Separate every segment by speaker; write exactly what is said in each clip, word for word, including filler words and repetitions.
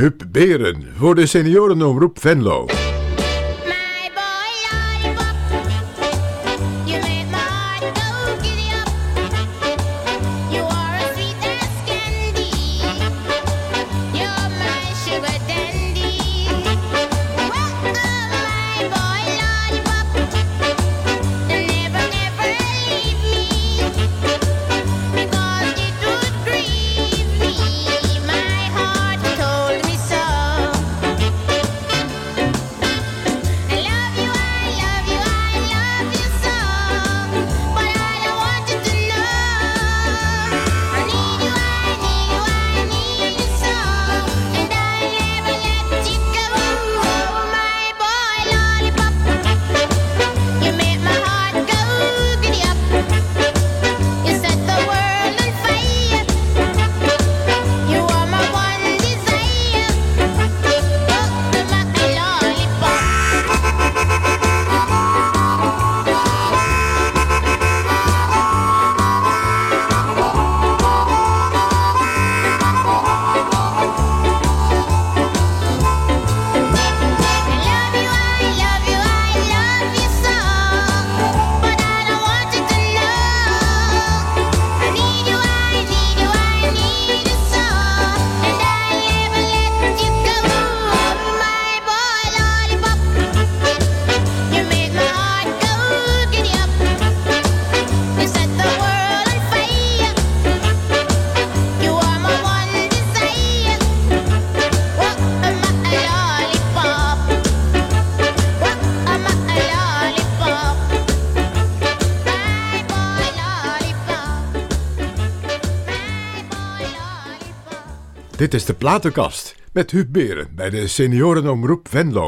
Speaker 1: Huub Beren voor de seniorenomroep Venlo. Dit is de platenkast met Huub Beren bij de seniorenomroep Venlo.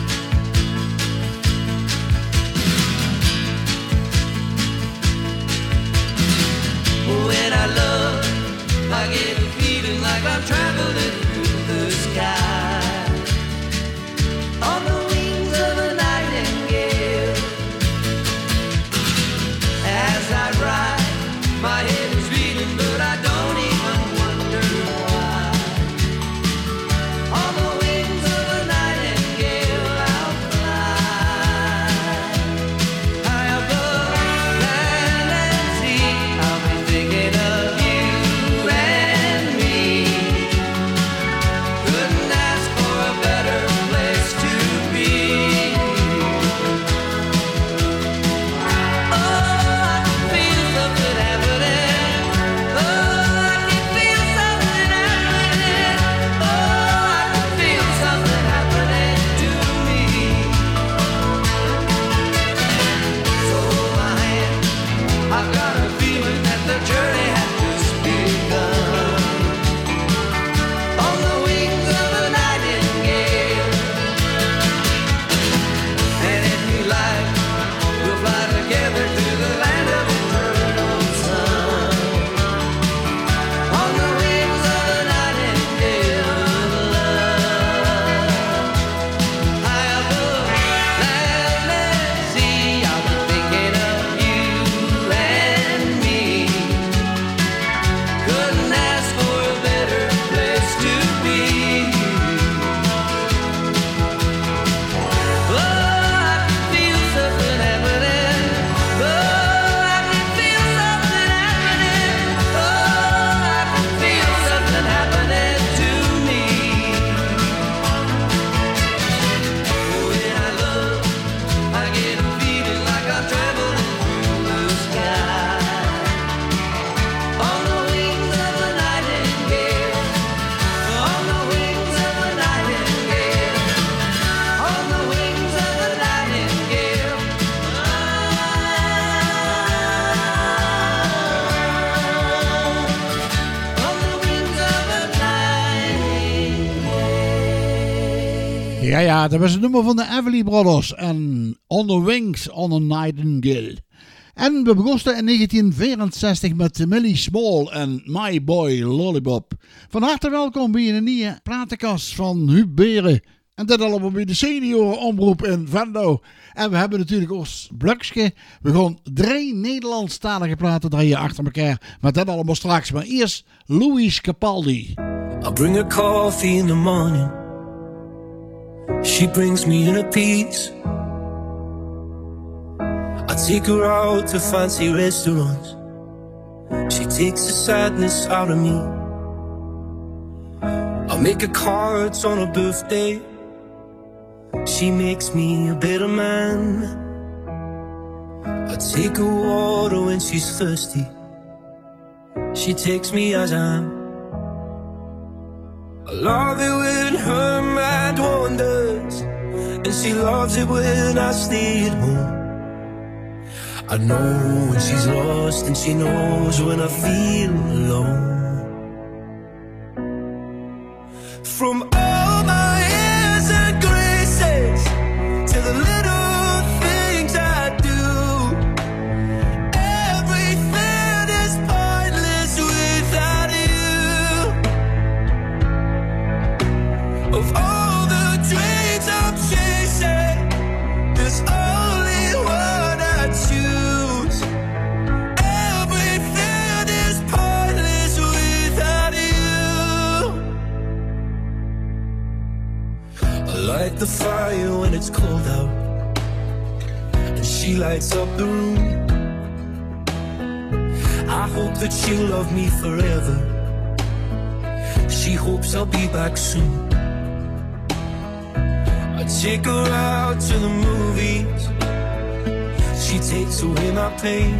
Speaker 2: Ja, ja, dat was het nummer van de Everly Brothers en On the Wings on a Nightingale. En we begonnen in negentien vierenzestig met Millie Small en My Boy Lollipop. Van harte welkom bij een nieuwe platenkast van Huub Beren. En dit allemaal bij de seniorenomroep in Venlo. En we hebben natuurlijk ons blokje. We gaan drie Nederlandstalige platen draaien achter elkaar. Maar dat allemaal straks. Maar eerst Louis Capaldi.
Speaker 3: I bring her coffee in the morning, she brings me inner peace. I take her out to fancy restaurants, she takes the sadness out of me. I make her cards on her birthday, she makes me a better man. I take her water when she's thirsty, she takes me as I am. I love it when her mind wanders, and she loves it when I stay at home. I know when she's lost, and she knows when I feel alone. From all my airs and graces to the little things I do, everything is pointless without you. Of all the dreams I'm chasing, there's only one I choose. Everything is pointless without you. I light the fire when it's cold out, and she lights up the room. I hope that she'll love me forever, she hopes I'll be back soon. I take her out to the movies, she takes away my pain.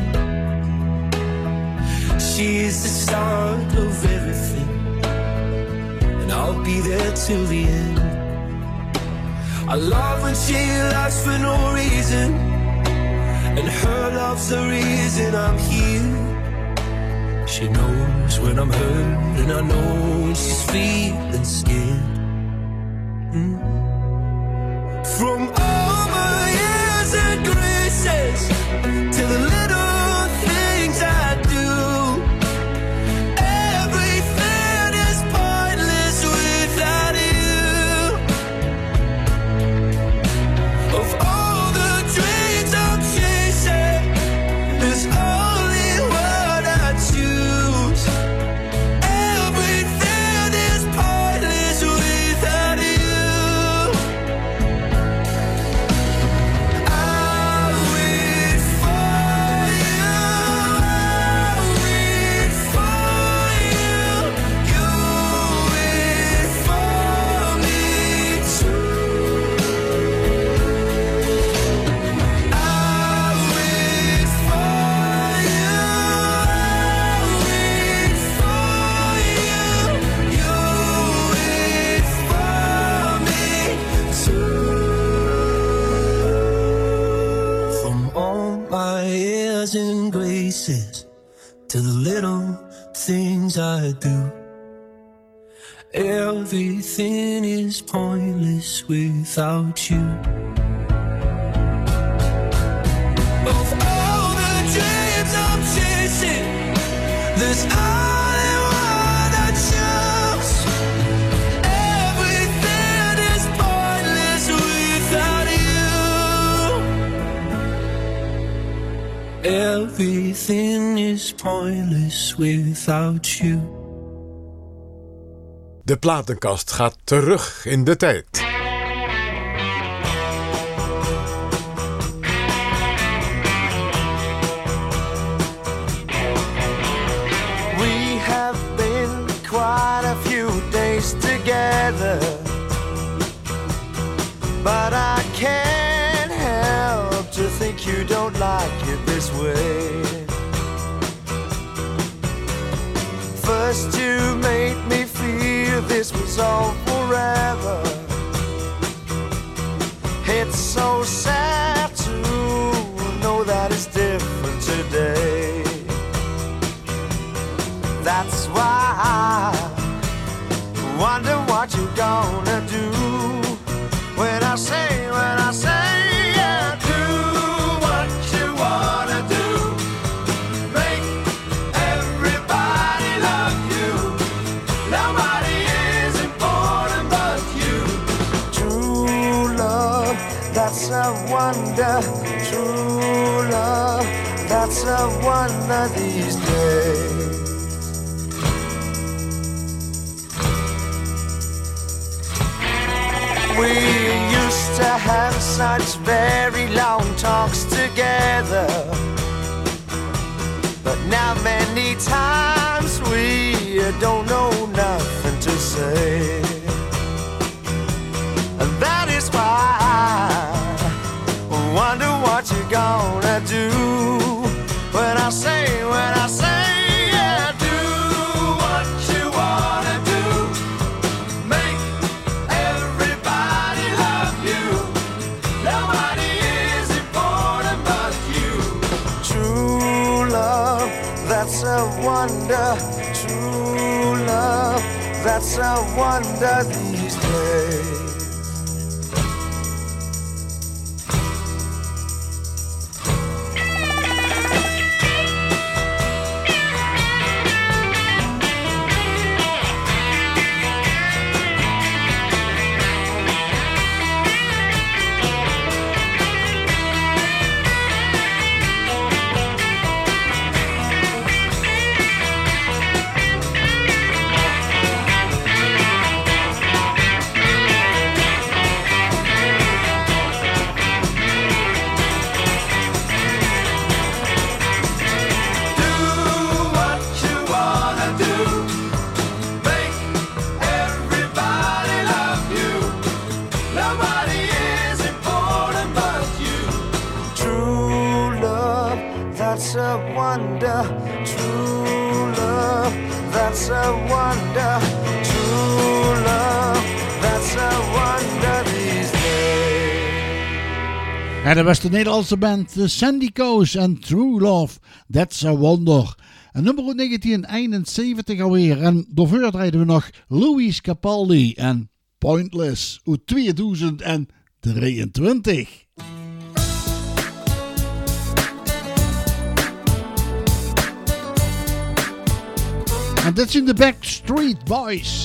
Speaker 3: She is the start of everything, and I'll be there till the end. I love when she laughs for no reason, and her love's the reason I'm here. She knows when I'm hurt, and I know when she's feeling scared. mm. From all my years and graces to the little things I do, everything is pointless without you. Of all the dreams I'm chasing, there's only one I choose. Everything is pointless without you. I'll wait for you, I'll wait for you, you wait for me too. I'll wait for you, I'll wait for you, you wait for me too. From all my airs and graces to the little things I do, everything is pointless without you. Of all the dreams I'm chasing, there's only one I choose. Everything is pointless without you. Everything is pointless without you.
Speaker 1: De platenkast gaat terug in de tijd.
Speaker 4: We have been quite a few days together, but I can't help to think you don't like it this way. First you made me feel this was all forever. It's so sad to know that it's different today. That's why I wonder what you're gonna do when I say, when I say, yeah, do what you wanna do. Make everybody love you. Nobody is important but you. True love, that's a wonder. True love, that's a wonder these days. have such very long talks together, but now many times we don't know nothing to say. And that is why I wonder what you're gonna do when I say, when I say, yeah, do what you wanna do. Make everybody love you. Nobody is important but you. True love, that's a wonder. True love, that's a wonder these days. That's a wonder, true love. That's a wonder, true love. That's a wonder these days.
Speaker 2: En dat was de Nederlandse band de Sandy Coast en True Love. That's a wonder. En nummer negentien eenenzeventig alweer. En daarvoor draaiden we nog Louis Capaldi en Pointless uit tweeduizend drieëntwintig. En dit zijn de Backstreet Boys.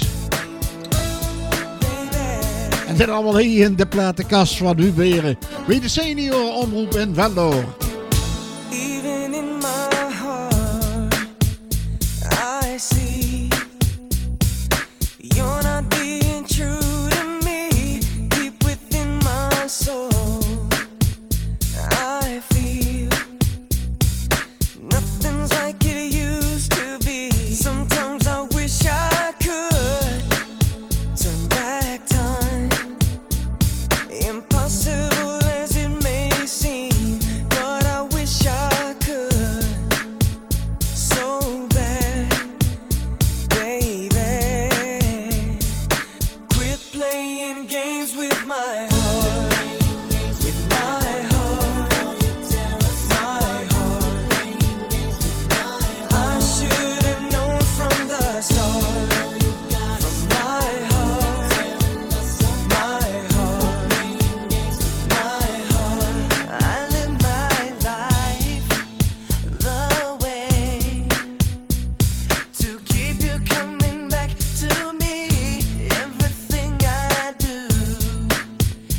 Speaker 2: En dit allemaal hier in de platenkast van Huberen. Wie de senior omroep in Venlo.
Speaker 5: Even in my heart, I see you're not being true to me. Deep within my soul, I feel nothing's like it used to be. Sometimes I wish I could turn back time. Impossible as it may seem, but I wish I could so bad, baby. Quit playing games with my heart, with my heart, my heart. I should have known from the start, from my heart, my heart, my heart. I live my life the way to keep you coming back to me. Everything I do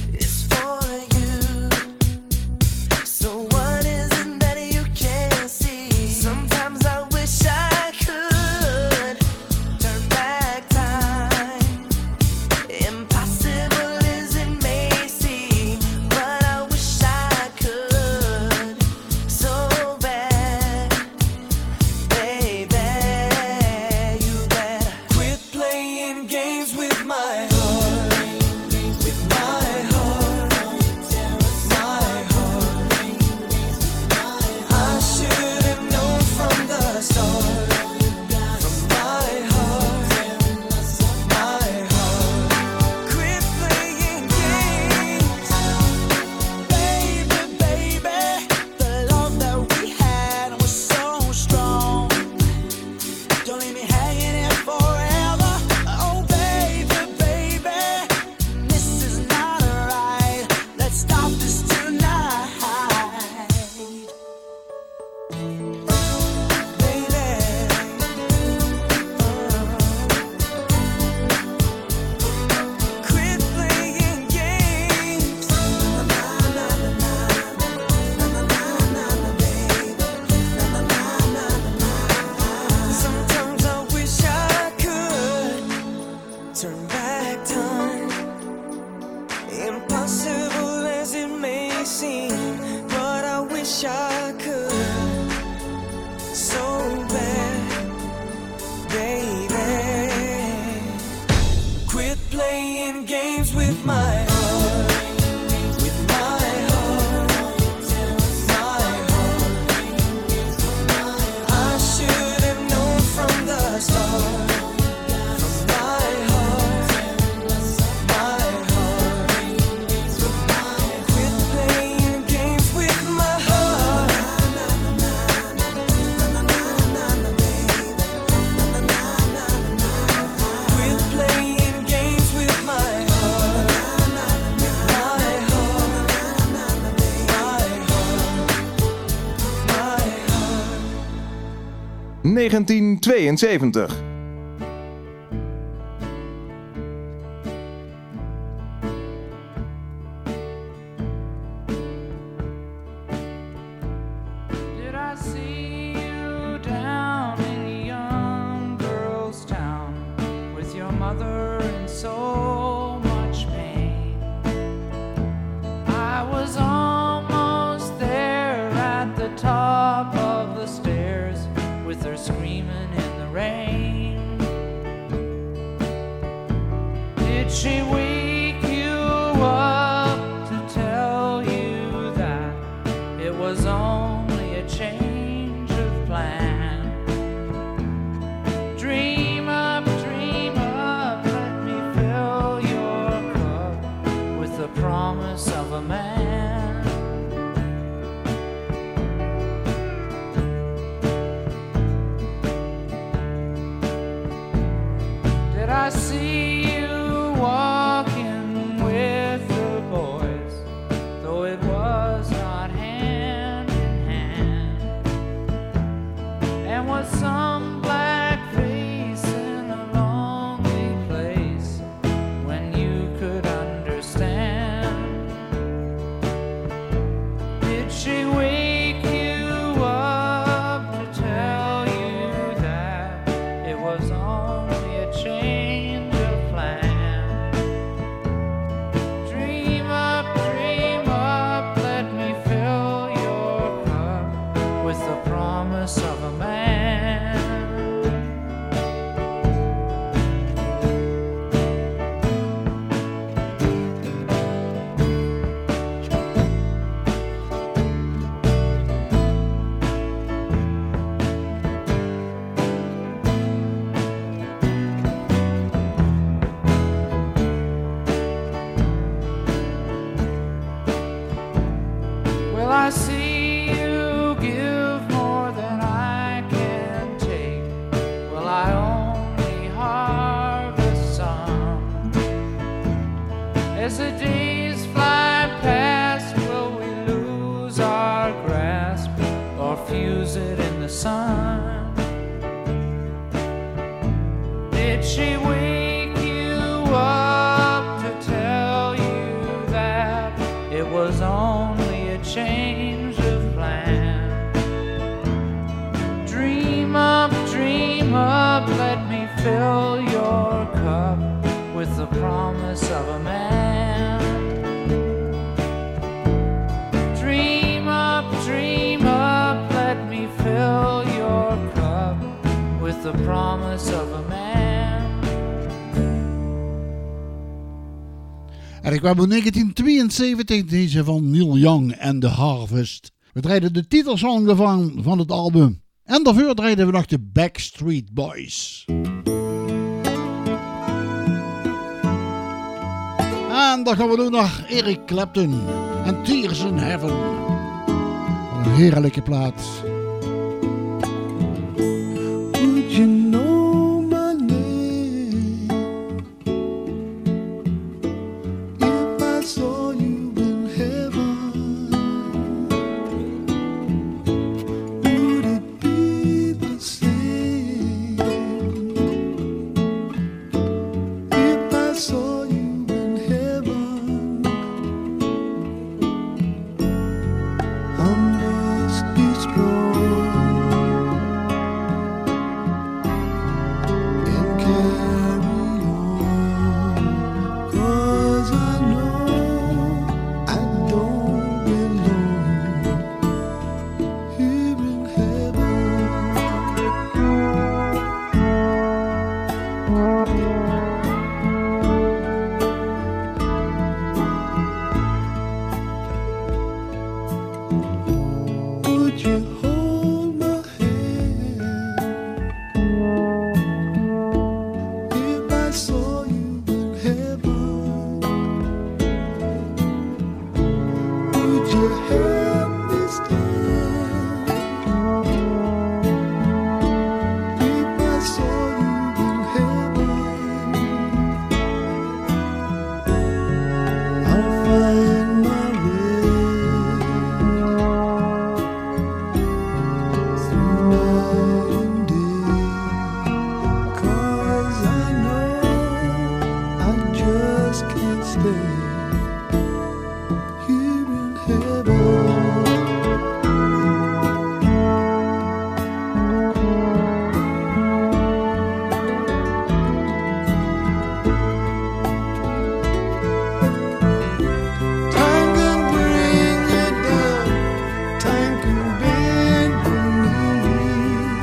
Speaker 5: playing games with my heart, with my heart, my heart. I should have known from the start, from my heart, my heart. Quit playing games with my heart. Quit playing games with my heart, my heart, my heart, my heart.
Speaker 6: negentien tweeënzeventig.
Speaker 7: Did I see you down in a young girl's town with your mother in so much pain? I was almost there at the top of the stairs with her screaming in the rain. Did she wake you up to tell you that it was only a change of plan? Dream up, dream up, let me fill your cup with the promise of a man. Did I see you walking with the boys, though it was not hand in hand? And was some black face in a lonely place when you could understand? Did she wake you up to tell you that it was only a change of plan? Dream up, dream up, let me fill your cup with the promise of a man. Will I see you give more than I can take? Will I only harvest some? As the days fly past, will we lose our grasp or fuse it in the sun? Did she wake you up to tell you that it was only a change of plan? Dream up, dream up, let me fill your cup with the promise of a man. Dream up, dream up, let me fill your cup with the promise of a man.
Speaker 2: En ik kwam in negentien tweeënzeventig deze van Neil Young en The Harvest. We draaiden de titelsong van, van het album. En daarvoor draaiden we nog de Backstreet Boys. En dan gaan we nu naar Eric Clapton en Tears in Heaven. Een heerlijke plaat.
Speaker 4: Would you know my name if I saw you in heaven? Would it be the same if I saw you in heaven? I must be strong and carry on, 'cause I know stay here in heaven. Time can bring you down, time can bend your knees.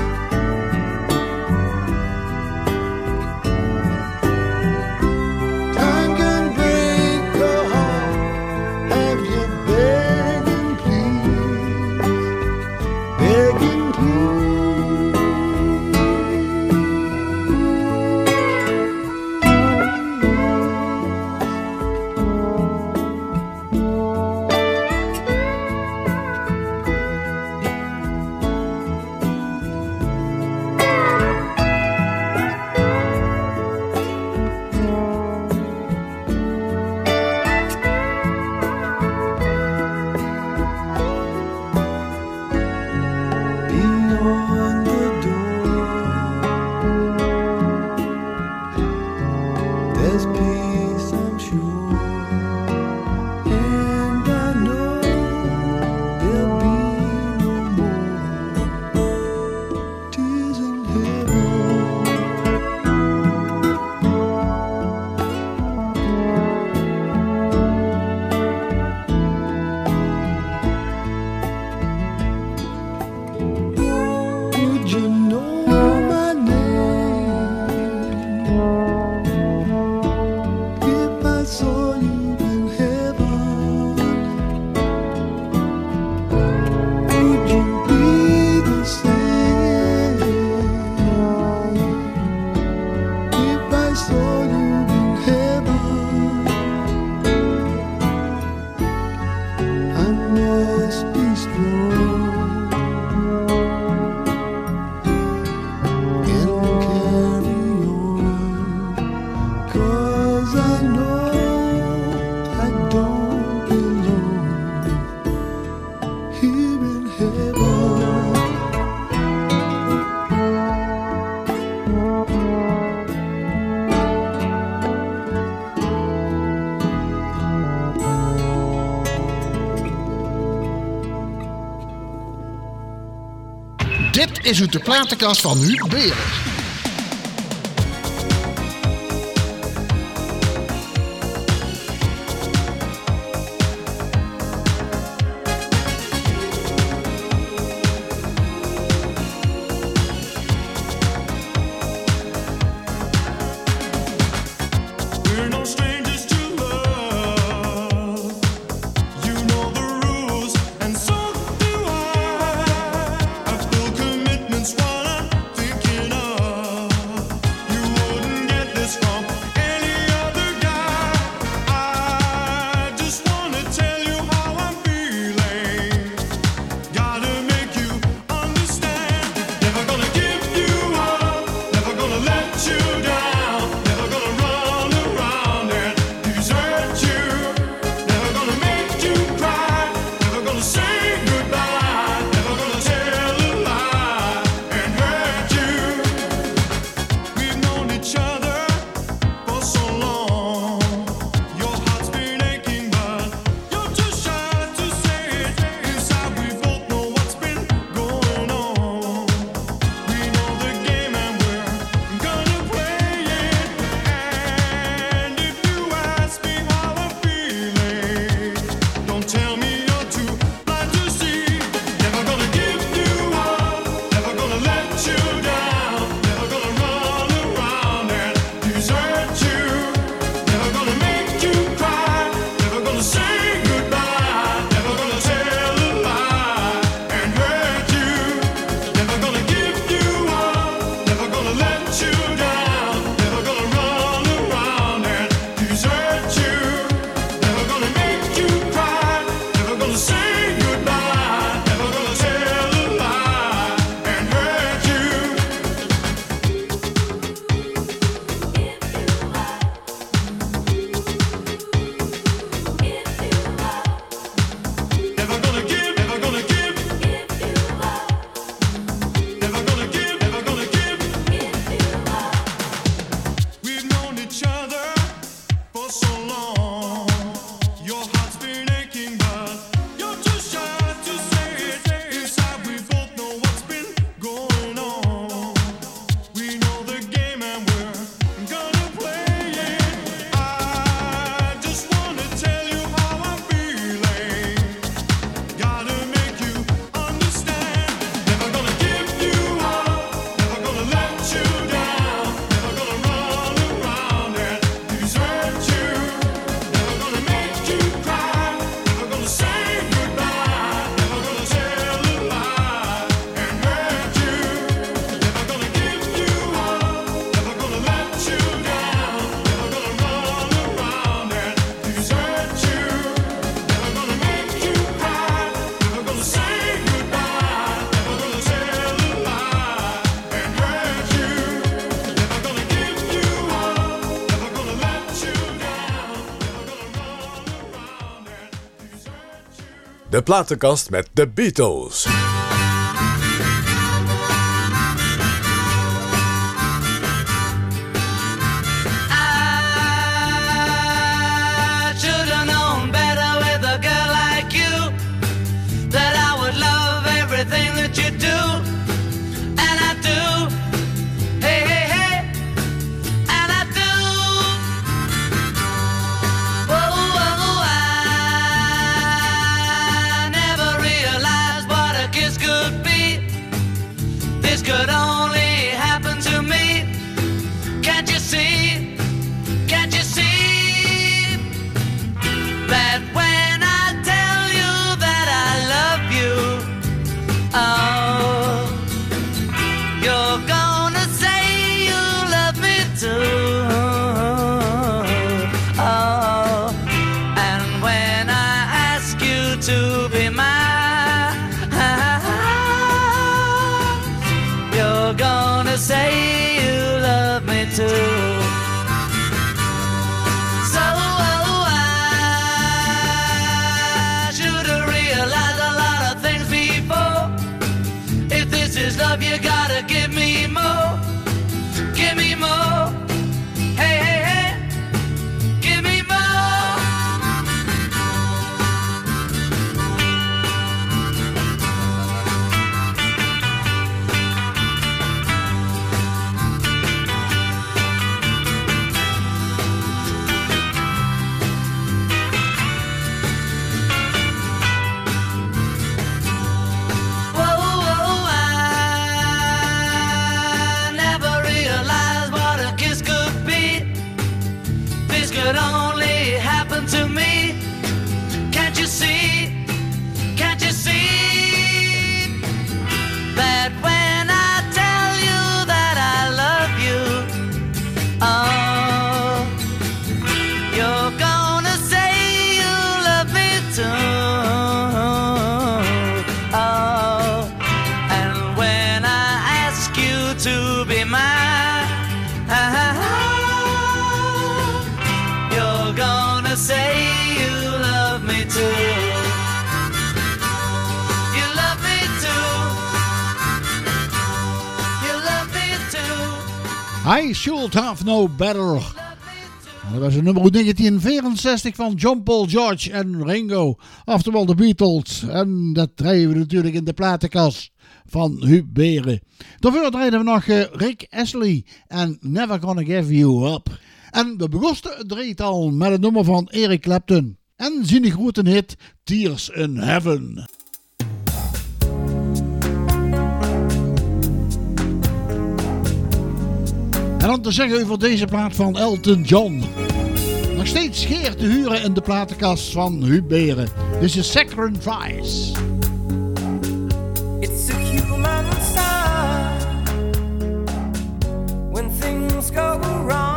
Speaker 4: Time can break your heart, have you begging please, begging beyond the door. There's peace, I'm sure, and I know there'll be no more tears in heaven. Would you know my name if I saw you in heaven? Would you be the same if I saw you in heaven? I must be strong and carry on, 'cause I know I don't belong here in heaven.
Speaker 2: Dit is uit de platenkast van Huub Berend.
Speaker 3: We're no strangers to love. You know the rules, and so do I. I feel commitment's what I'm thinking of.
Speaker 1: De platenkast met de Beatles.
Speaker 3: Could only happen to me. Can't you see? Can't you see that when I tell you that I love you, oh, you're gonna say you love me too. Oh, and when I ask you to be mine, gonna say you love me too. So oh, I should have realized a lot of things before. If this is love, you gotta give me more. Give me more. Hey, hey, hey. Give me more. Could only happen to me. Can't you see? Can't you see that when I tell you that I love you, oh, you're gonna say you love me too. Oh, and when I ask you to be mine, gonna say you love me too. You love me too. You love me too.
Speaker 2: I should have no better. Dat was een nummer negentien vierenzestig van John Paul George en Ringo. Oftewel de Beatles. En dat draaien we natuurlijk in de platenkast van Huub Beren. Daarvoor draaiden we nog uh, Rick Astley en Never Gonna Give You Up. En we begonnen het drietal met het nummer van Eric Clapton. En zijn grote hit Tears in Heaven. En dan te zeggen over deze plaat van Elton John. Nog steeds scheer te huren in de platenkast van Huub Beren. Dit is Sacrifice.
Speaker 5: It's a human sign when things go wrong.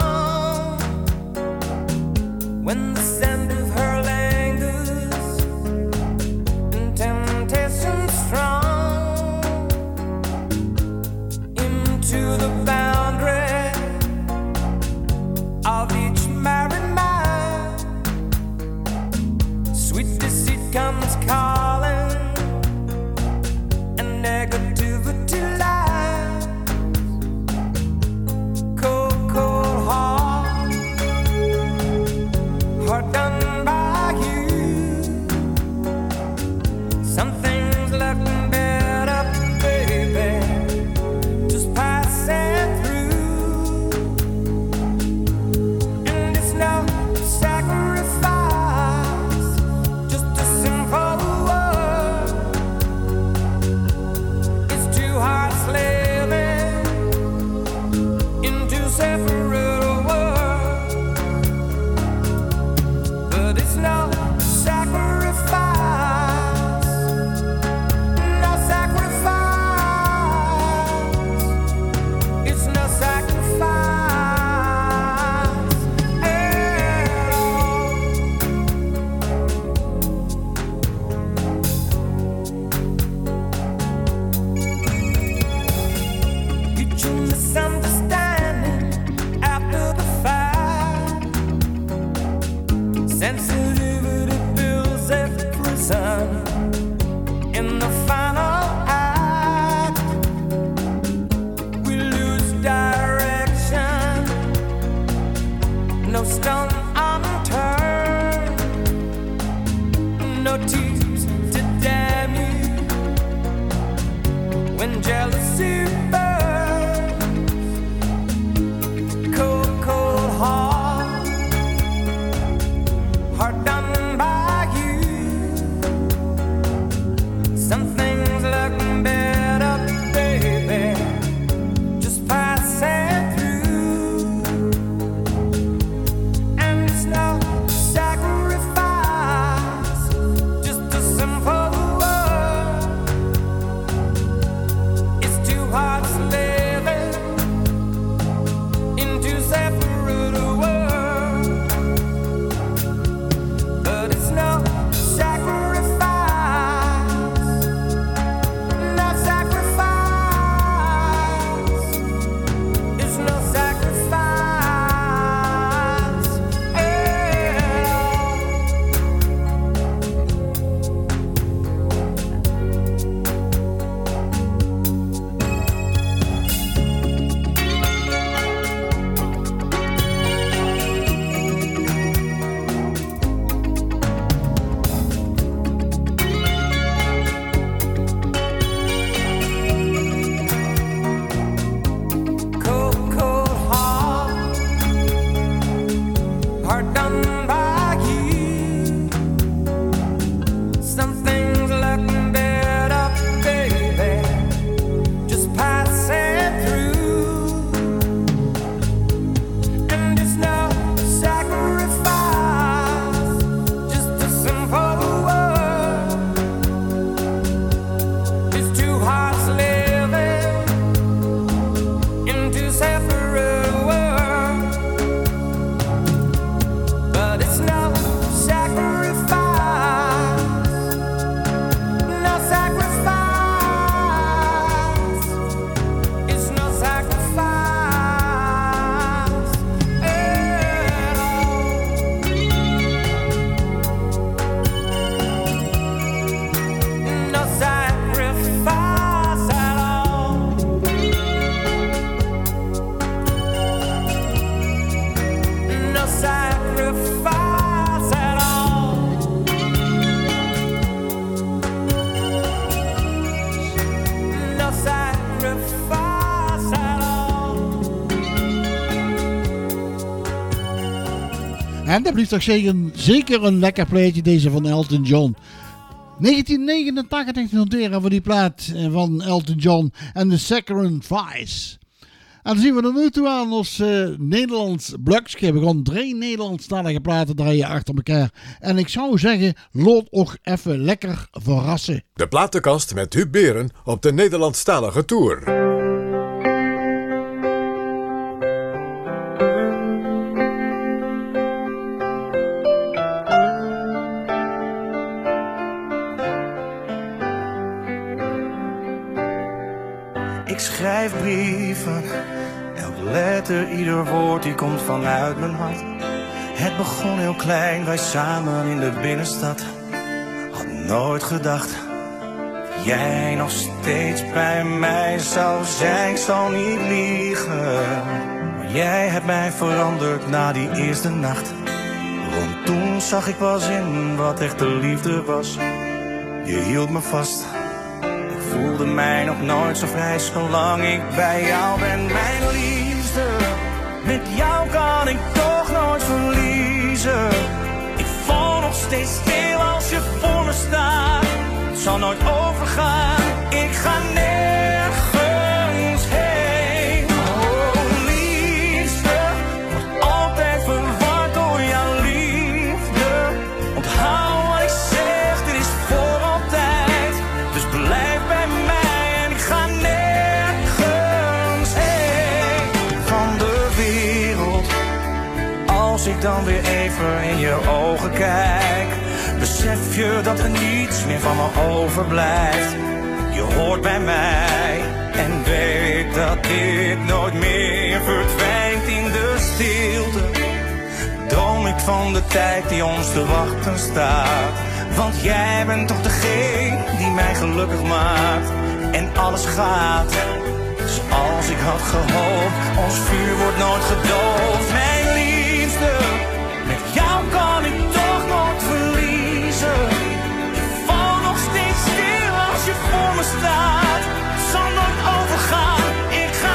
Speaker 5: When the scent of her lingers and temptation strong into the boundary of each married man, sweet deceit comes calling and negativity lies. Cold, cold heart, heart done by you. Something's left better, baby, just passing through. And it's no sacrifice, just a simple word. It's two hearts slaving in two separate worlds. But it's no sacrifice, no sacrifice. It's no sacrifice at all. You two misunderstanding after the fact. Sensitivity builds a prison.
Speaker 2: En dat blijft toch zeker, zeker een lekker plaatje, deze van Elton John. negentien negenentachtig noteren voor die plaat van Elton John en de Saccharine Vice. En dan zien we er nu toe aan als uh, Nederlands blokje. We gaan drie Nederlandstalige platen draaien achter elkaar. En ik zou zeggen, laat ook even lekker verrassen.
Speaker 1: De platenkast met Huub Beren op de Nederlandstalige Tour.
Speaker 8: Ik schrijf brieven, elke letter, ieder woord die komt vanuit mijn hart. Het begon heel klein, wij samen in de binnenstad. Had nooit gedacht, dat jij nog steeds bij mij zou zijn. Ik zal niet liegen, maar jij hebt mij veranderd na die eerste nacht. Want toen zag ik pas in wat echte liefde was. Je hield me vast. Voelde mij nog nooit zo vrij zolang ik bij jou ben, mijn liefste. Met jou kan ik toch nooit verliezen. Ik val nog steeds stil als je voor me staat. Het zal nooit overgaan, ik ga nergens heen. Oh liefste, word altijd verward door jouw liefde. Onthoud wat ik zeg, dit is voor altijd. Dus blijf bij mij en ik ga nergens heen van de wereld. Als ik dan weer even in je ogen kijk, besef je dat er niets meer van me overblijft. Je hoort bij mij en weet dat dit nooit meer verdwijnt in de stilte. Droom ik van de tijd die ons te wachten staat. Want jij bent toch degene die mij gelukkig maakt. En alles gaat zoals ik had gehoopt. Ons vuur wordt nooit gedoofd. Mijn liefste, met jou kan ik toch nooit verliezen. Ik val nog steeds stil als je voor me staat. Het zal nooit overgaan, ik ga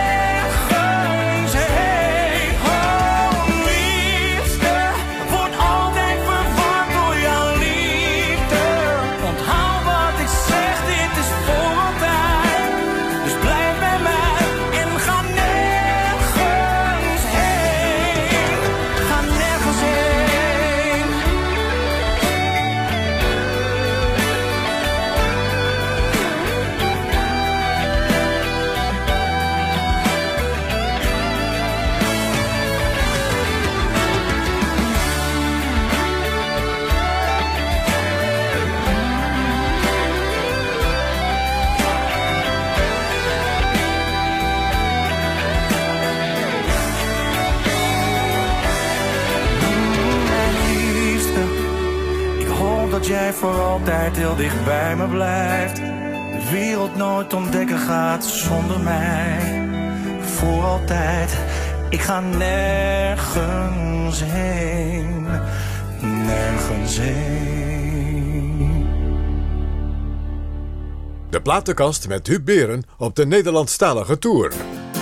Speaker 8: nergens heen. Oh liefste, word altijd verward door jouw liefde. Onthoud wat ik zeg, dit is voor altijd. Dus blijf bij mij en ga nergens heen. Ga nergens heen. Mijn liefste, ik hoop dat jij voor altijd heel dicht bij me blijft. De wereld nooit ontdekken gaat zonder mij. Voor altijd, ik ga nergens heen. Nergens heen.
Speaker 1: De platenkast met Huub Beren op de Nederlandstalige Tour.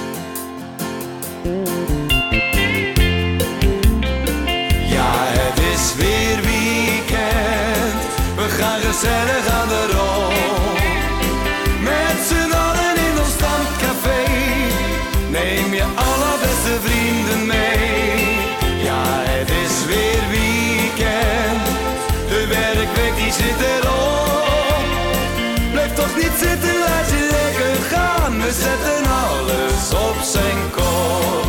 Speaker 3: Ja, het is weer weekend. We gaan gezellig aan de rol. Met z'n allen in ons stamcafé. Neem je allerbeste vrienden mee. Ja, het is weer weekend. De werkweek die zit erop. Blijf toch niet zitten, laat je lekker gaan. We zetten alles op zijn kop.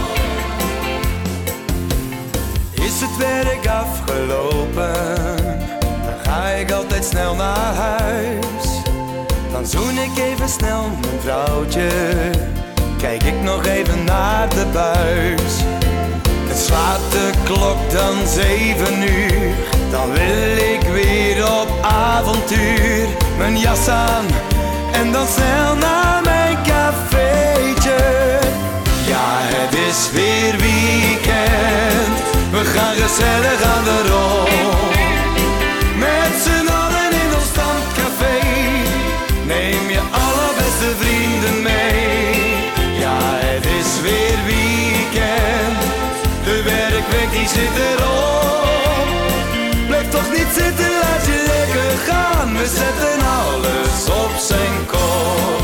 Speaker 3: Is het werk afgelopen, dan ga ik altijd snel naar huis. Dan zoen ik even snel mijn vrouwtje, kijk ik nog even naar de buis. Het slaat de klok dan zeven uur, dan wil ik weer op avontuur. Mijn jas aan en dan snel naar mijn cafeetje. Ja, het is weer weekend. We gaan gezellig aan de rol. Met z'n allen in ons stamcafé. Neem je allerbeste vrienden mee. Ja, het is weer weekend. De werkweek die zit erop. we zetten alles op zijn kop.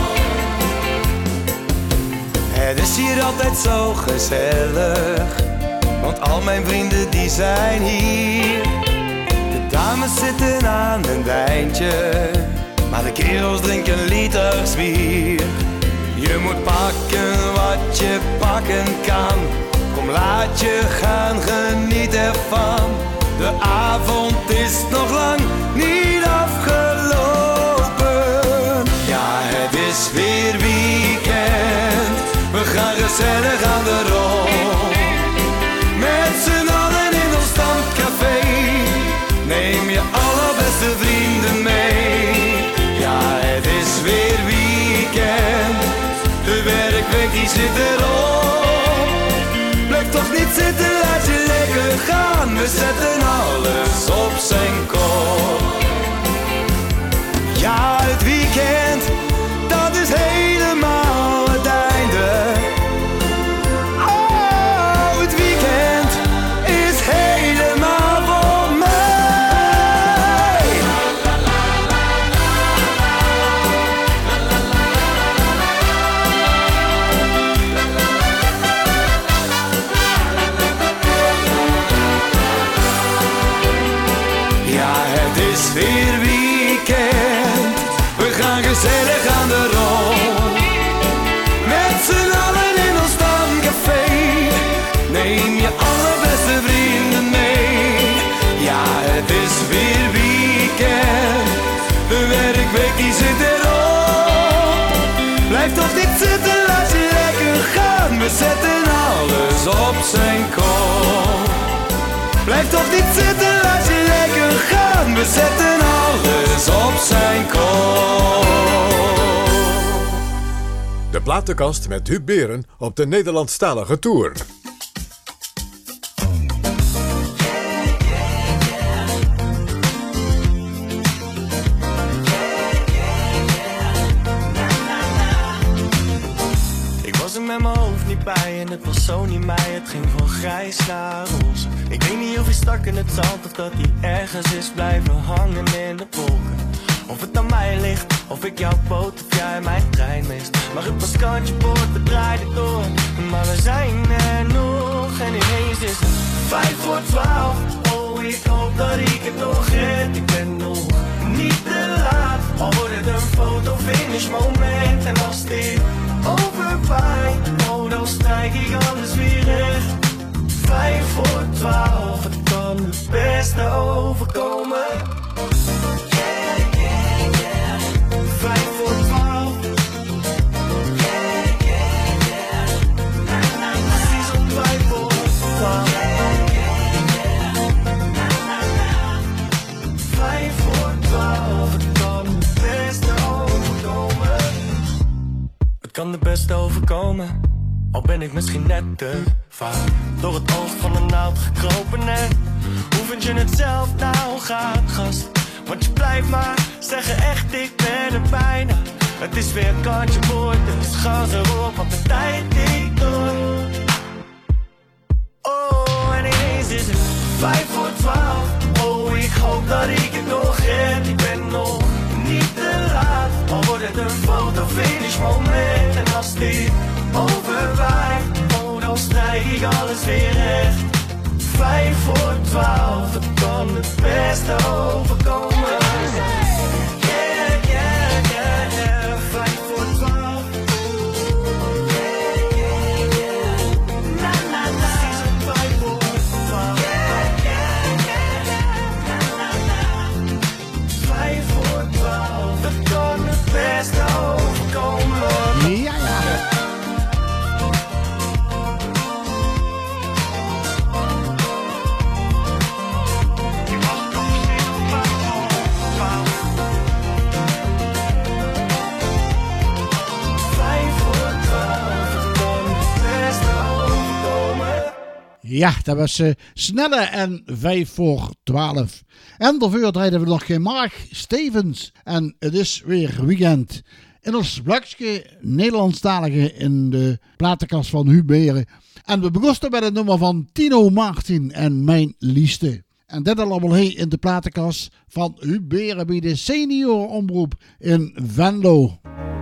Speaker 3: Het is hier altijd zo gezellig, want al mijn vrienden die zijn hier. De dames zitten aan een wijntje, maar de kerels drinken liters bier. Je moet pakken wat je pakken kan. Kom, laat je gaan, geniet ervan. De avond is nog lang niet afgelopen. Ja, het is weer weekend. We gaan gezellig aan de rol. Met z'n allen in ons standcafé. Neem je allerbeste vrienden mee. Ja, het is weer weekend. De werkweek die zit erop. Blijf toch niet zitten, laat je lekker gaan. We zetten alles op zijn kop. Ja, het weekend, dat is helemaal het einde. Oh, het weekend is helemaal voor mij. Ja, het is weer weekend. We gaan gezellig aan de rol. Met z'n allen in ons stamcafé. Neem je allerbeste vrienden mee. Ja, het is weer weekend. De werkweek die zit erop. Blijf toch niet zitten, laat je lekker gaan. We zetten alles op zijn kop. Blijf toch niet zitten, laat je lekker gaan. We zetten alles op zijn kop.
Speaker 1: De platenkast met Huub Beren op de Nederlandstalige Tour.
Speaker 3: Ik was er met mijn hoofd niet bij en het was zo niet mij. Het ging van grijs naar roze. Ik weet niet of hij stak in het zand of dat hij ergens is blijven hangen in de wolken. Of het aan mij ligt, of ik jouw boot of jij mijn trein mist. Maar het was kantje boord, we draaiden door. Maar we zijn er nog en ineens is het vijf voor twaalf. Oh, ik hoop dat ik het nog red. Ik ben nog niet te laat. Al wordt het een fotofinish moment. En als dit overwaait, oh, dan strijk ik alles weer recht. Vijf voor twaalf, het kan het beste overkomen. Vijf voor twaalf. Precies op vijf voor twaalf. Vijf voor twaalf, het kan het beste overkomen. Het kan het beste overkomen. Al ben ik misschien net te vaak door het oog van een naald gekropen. En hoe vind je het zelf nou gaat, gast? Want je blijft maar zeggen echt, ik ben er bijna. Het is weer kantje boord, dus gas erop, want de tijd tikt door. Oh, en ineens is het vijf voor twaalf. Oh, ik hoop dat ik het nog red. Ik ben nog niet te laat. Al wordt het een fotofinish moment. En als dit overwaait, oh, dan strijk ik alles weer recht. Vijf voor twaalf, het kan het beste overkomen. Yeah, yeah, yeah, yeah. Vijf voor twaalf. Yeah, yeah, yeah. Na, na, na. Precies op vijf voor twaalf. Yeah, yeah, yeah. Na, na, na. Vijf voor twaalf, het kan het beste overkomen.
Speaker 2: Ja, ja. Ja, dat was uh, Snelle en vijf voor twaalf. En daarvoor draaiden we nog geen Mark Stevens. En het is weer weekend. In ons blokje Nederlandstalige in de platenkast van Huub Beren. En we begonnen met het nummer van Tino Martin en Mijn Liefste. En dit allemaal hier in de platenkast van Huub Beren bij de seniorenomroep in Venlo.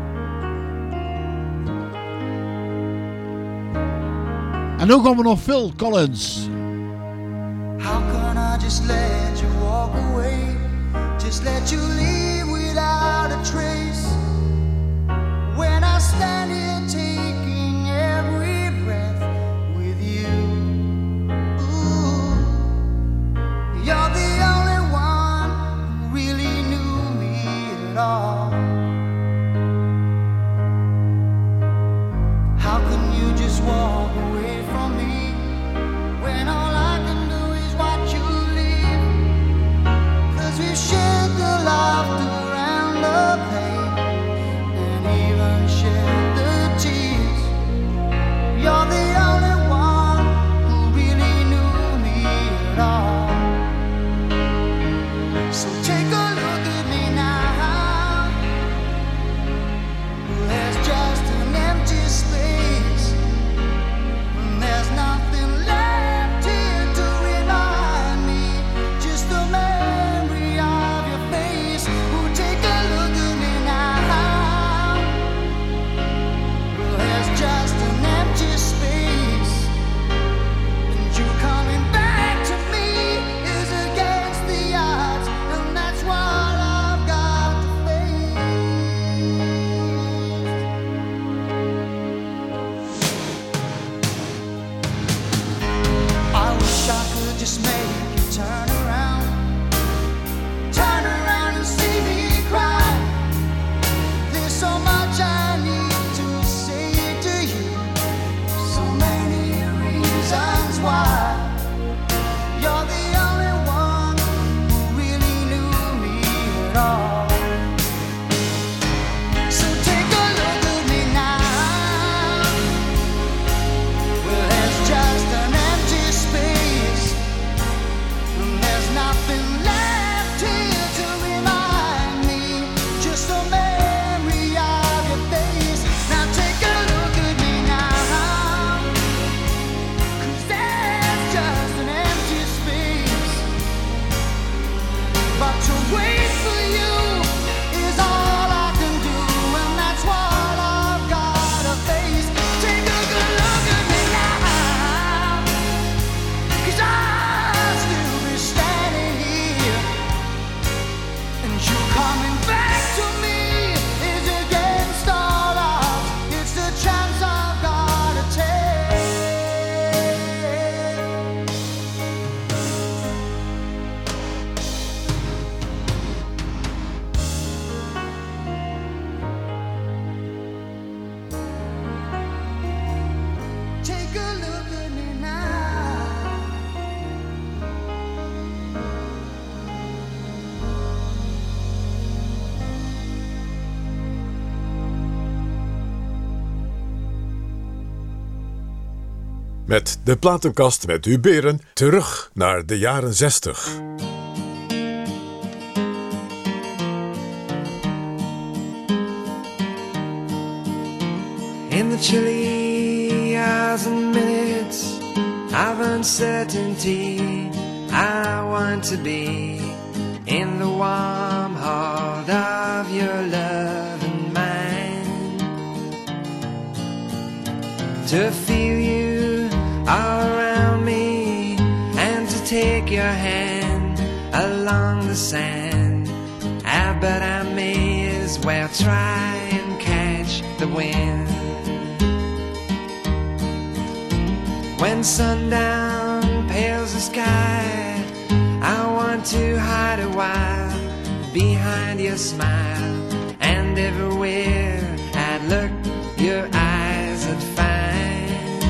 Speaker 2: En nu komen we nog Phil Collins.
Speaker 4: How can I just let you walk away? Just let you leave without a trace. When I stand here taking every breath with you. Ooh, you're the only one who really knew me at all. How can you just walk away from me when all I can do is watch you leave? 'Cause we've shared the laughter and the pain, and even shared the tears. You're the only one who really knew me at all. So take a look at me now. There's just an empty space. There's nothing left here to remind me. Just the memory of your face. Oh, take a look at me now. There's just an empty space. And you coming back to me is against the odds. And that's what I've got to face. I wish I could just make you turn around. Turn around and see me cry. There's so much I need to say to you. So many reasons why. You're the only one who really knew me at all. So take a look at me now. Well, there's just an empty space. And there's nothing left here to remind me. Just a memory of your face. Now take a look at me now. 'Cause there's just an empty space. But to wait for you is all I can do. And that's what I've gotta face. Take a good look at me now. 'Cause I'll still be standing here. And you coming back to me is against all odds. It's the chance I've gotta take. Take a look at me now.
Speaker 1: Met de platenkast met Huub Beren terug naar de jaren zestig.
Speaker 5: In the chilly hours and minutes of uncertainty, I want to be in the warm heart of your love and mine. To feel you all around me and to take your hand along the sand. I bet I may as well try and catch the wind. When sundown pales the sky, I want to hide a while behind your smile. And everywhere I'd look, your eyes I'd find.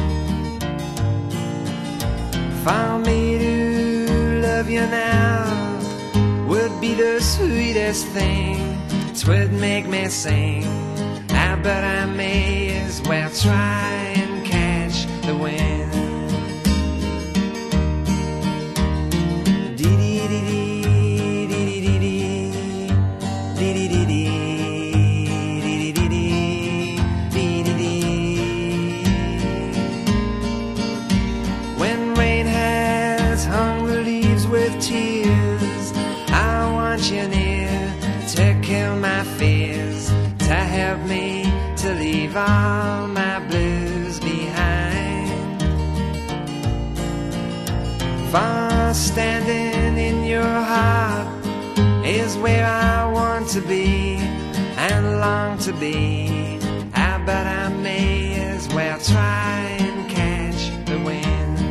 Speaker 5: For me to love you now would be the sweetest thing. 'Twould make me sing. I bet I may as well try and catch the wind. When rain has hung the leaves with tears, leave all my blues behind. For standing in your heart is where I want to be and long to be. I bet I may as well try and catch the wind.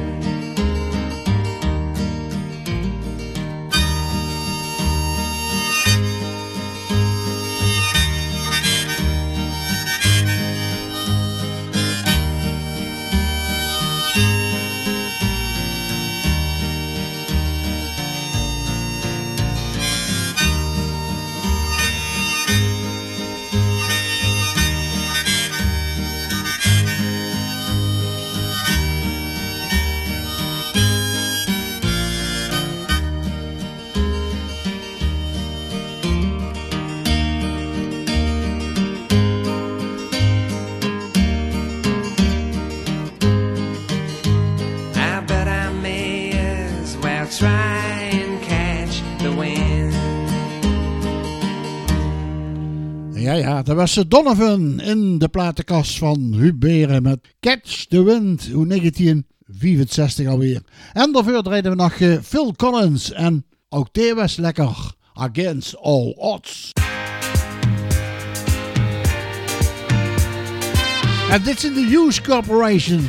Speaker 2: Ja, ja, dat was Donovan in de platenkast van Huub Beren met Catch the Wind, hoe negentien vierenzestig alweer. En daarvoor draaiden we nog uh, Phil Collins en ook die was lekker, Against All Odds. En dit is in de Hughes Corporation.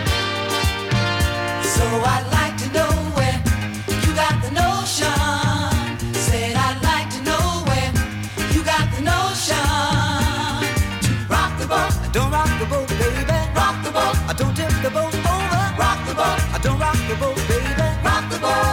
Speaker 9: So I'd like to know where you got the notion. Said I'd like to know where you got the notion. To rock the boat,
Speaker 4: Don't rock the boat, baby.
Speaker 9: rock the boat,
Speaker 4: I don't tip the boat over.
Speaker 9: rock the boat,
Speaker 4: I don't rock the boat, baby.
Speaker 9: rock the boat.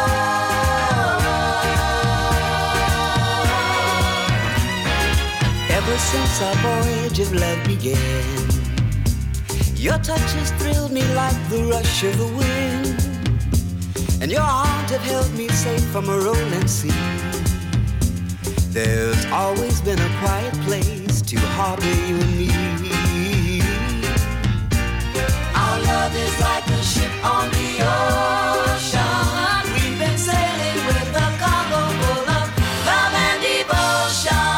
Speaker 4: Ever since our voyage of love began, your touch has thrilled me like the rush of the wind, and your arms have held me safe from a rolling sea. There's always been a quiet place to harbor you and me.
Speaker 9: Our love is like a ship on the ocean. We've been sailing with a cargo full of love and devotion.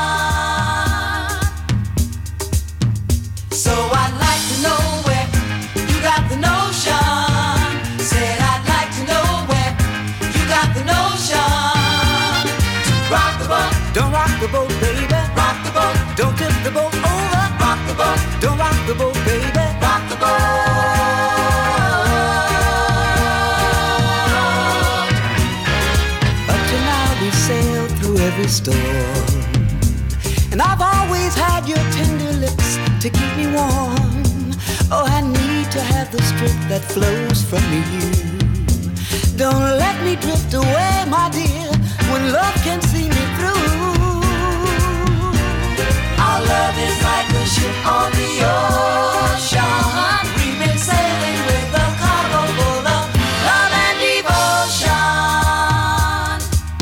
Speaker 9: So I'd like to know where you got the notion. Said I'd like to know where you got the notion. To rock the boat,
Speaker 4: Don't rock the boat, baby.
Speaker 9: rock the boat,
Speaker 4: Don't tip the boat over.
Speaker 9: rock the boat,
Speaker 4: Don't rock the boat, baby.
Speaker 9: rock the boat.
Speaker 4: Up to now we sailed through every storm, and I've always had your tender lips to keep me warm. Oh, I need to have the strength that flows from you. Don't let me drift away, my dear, when love can see me through.
Speaker 9: Our love is like a ship on the ocean. We've been sailing with a cargo full of love and devotion.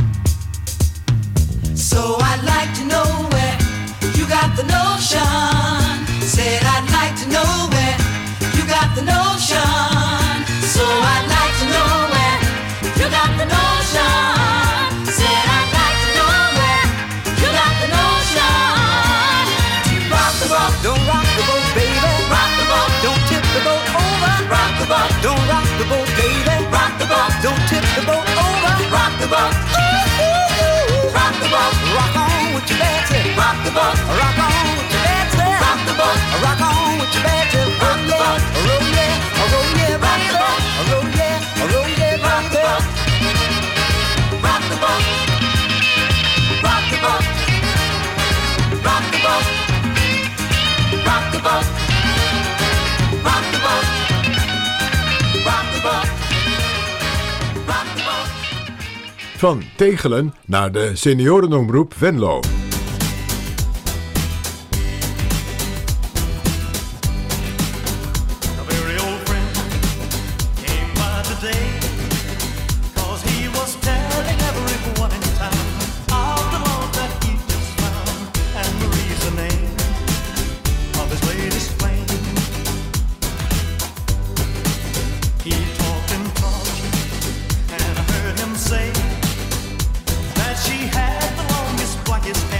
Speaker 9: So I'd like to know where you got the notion. Said I'd like to know where you got the notion. So I'd like to know where you got the notion. Said I'd like to know where you got the notion. Rock the boat,
Speaker 4: Don't rock the boat, baby.
Speaker 9: rock the boat,
Speaker 4: Don't tip the boat over.
Speaker 9: rock the boat,
Speaker 4: Don't rock the boat, baby.
Speaker 9: rock the boat,
Speaker 4: Don't tip the boat over.
Speaker 9: rock the boat,
Speaker 4: Ooh, ooh, ooh.
Speaker 9: rock the boat,
Speaker 4: Rock on with your bad tip.
Speaker 9: rock the boat,
Speaker 4: Rock on with your bad tip.
Speaker 9: rock the boat,
Speaker 4: Rock on with your bad tip.
Speaker 9: Rock the boat.
Speaker 4: Roll yeah, roll yeah,
Speaker 9: Rock the boat.
Speaker 4: roll yeah, roll yeah,
Speaker 9: rock the boat, rock the boat, rock the boat, rock the boat, rock the boat, rock the boat, rock the boat, rock the boat.
Speaker 1: Van Tegelen naar de seniorenomroep Venlo.
Speaker 8: A very old friend came by today, 'cause he was telling everyone in town of the love that he just found, and Marie's the name of his latest flame. He talked and talked, and I heard him say that she had the longest, blackest hair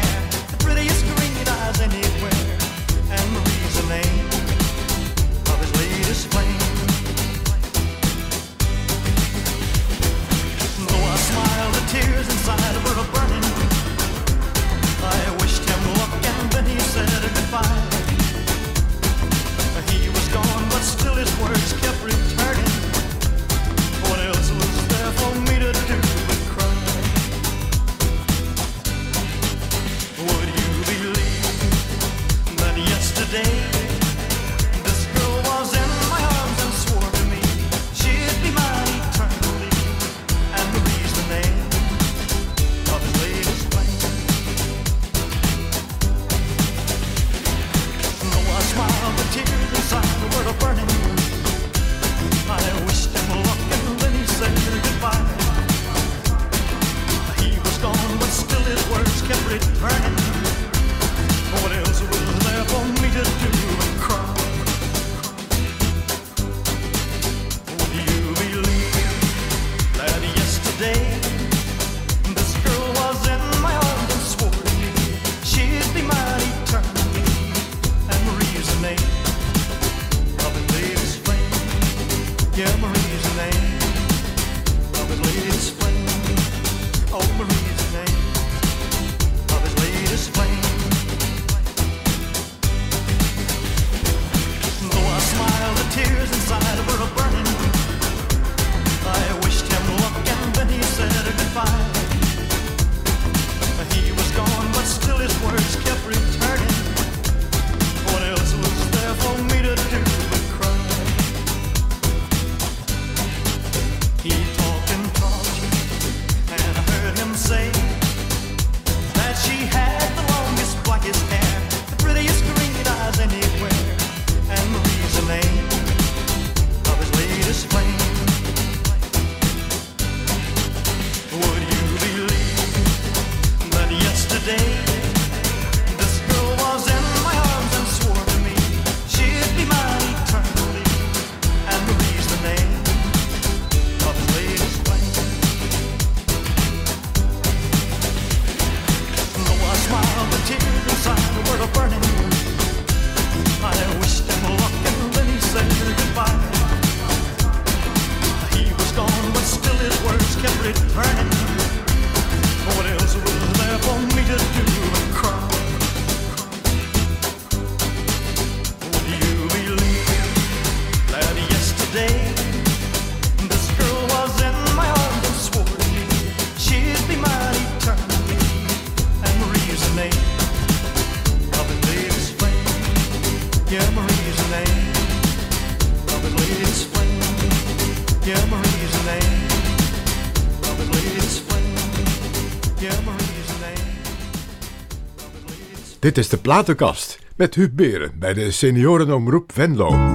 Speaker 1: Dit is de Platenkast met Huub Beren bij de Seniorenomroep Venlo.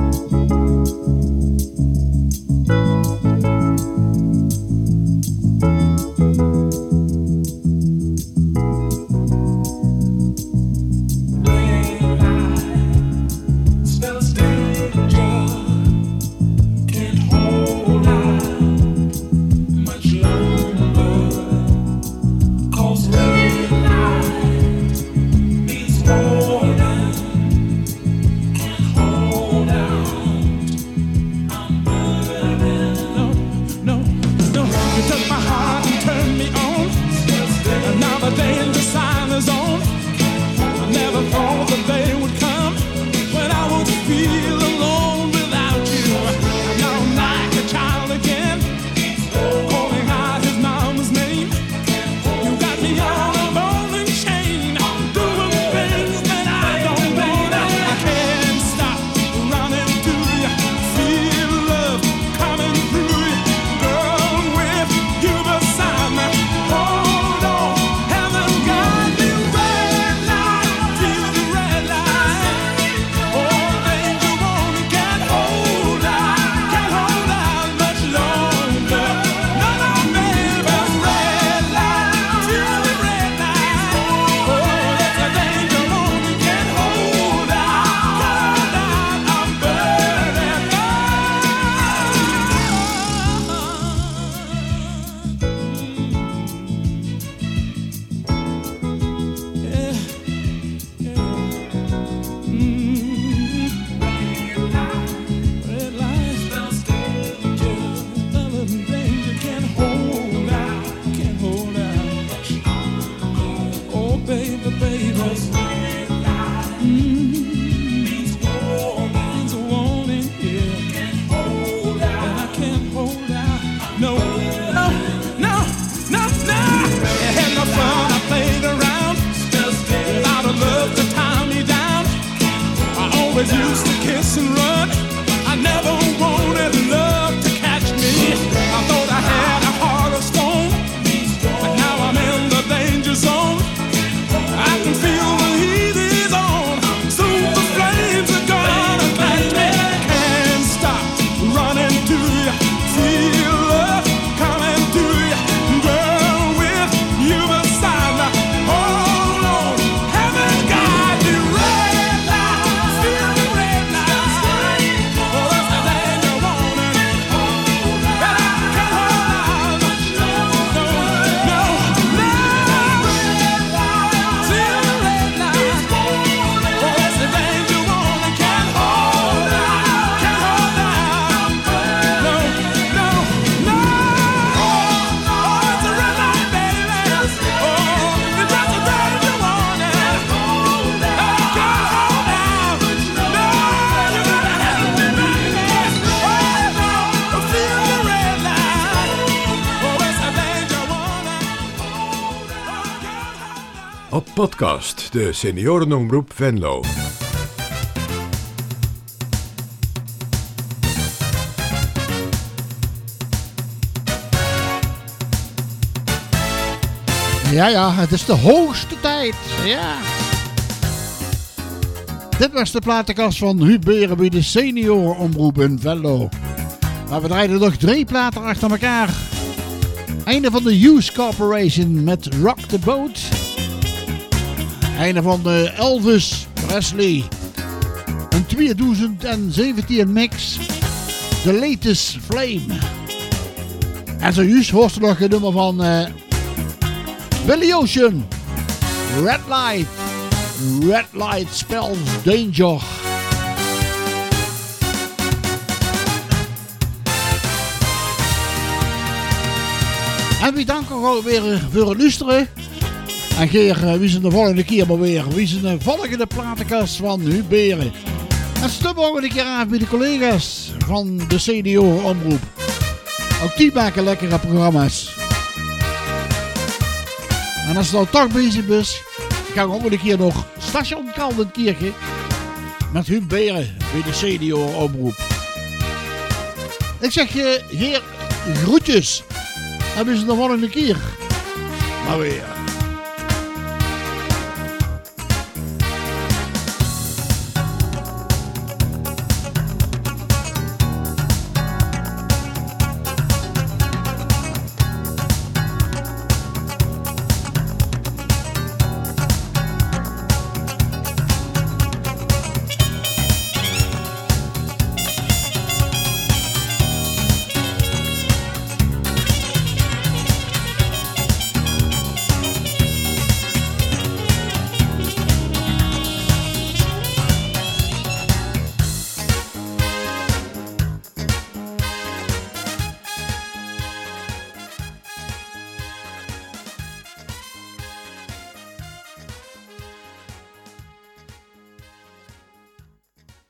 Speaker 1: Op podcast, de Seniorenomroep Venlo.
Speaker 2: Ja, ja, het is de hoogste tijd. Ja. Dit was de platenkast van Huub Beren bij de Seniorenomroep in Venlo. Maar we draaiden nog drie platen achter elkaar. Einde van de Hughes Corporation met Rock the Boat. Einde van de Elvis Presley. Een twintig zeventien mix. The Latest Flame. En zojuist hoort je nog een nummer van uh, Billy Ocean. Red Light. Red Light spells danger. En we danken ook weer voor het luisteren. En Geer, wie zijn de volgende keer maar weer? Wie zijn de volgende platenkast van Huub Beren? En stem ook een keer aan bij de collega's van de Seniorenomroep. Ook die maken lekkere programma's. En als je nou toch bezig bent, gaan we ook een keer nog Station Kaldenkirchen met Huub Beren bij de Seniorenomroep. Ik zeg je, Geer, groetjes. En we zijn de volgende keer maar weer.